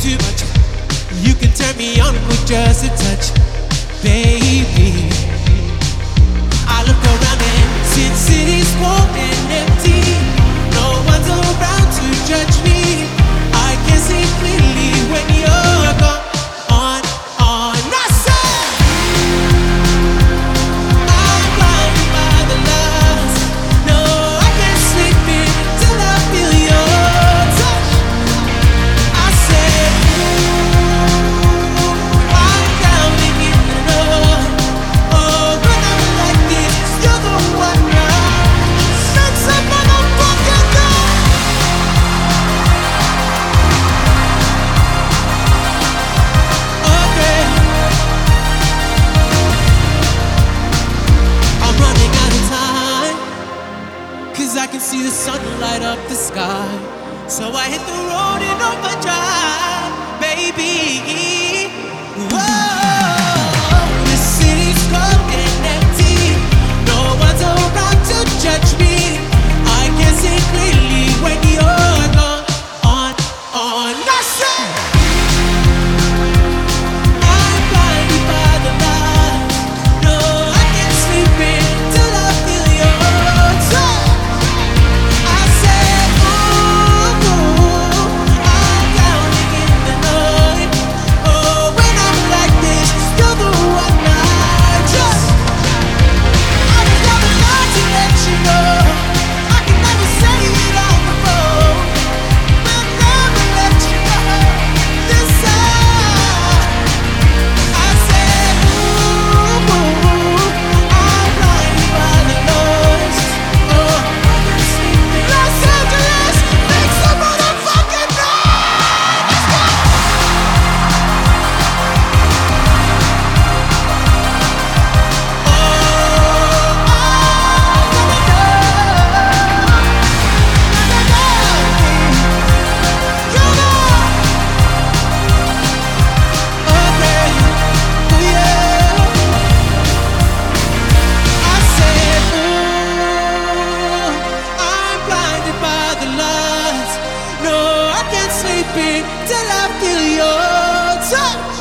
too much. You can turn me on with just a touch, baby. I look around and since city's cold and empty, no one's around to judge me. I can see clearly when you're gone. I said I'm blinded by the lust. No, I can't sleep until I feel your touch. I said I'm drowning in the love. Oh, when I'm like this, you're the one now. Make some motherfucking noise. Okay, I'm running out of time, 'cause I can see the sun light up the sky. So I hit the road in overdrive, baby. Whoa, the city's cold and empty. No one's around to judge me. I can see clearly when you're gone. I said I'm blinded by the light. No, I can't sleep until I feel your touch. I said, ooh, I'm drowning in the night. Oh, when I'm like this, you're the one I trust. I just never lie to let you know. I can never say it on the phone. Will never let you go. This side. I said, ooh, I'm blinded by the noise. Oh, Los Angeles, make some motherfucking noise. Let's go. Till I feel your touch.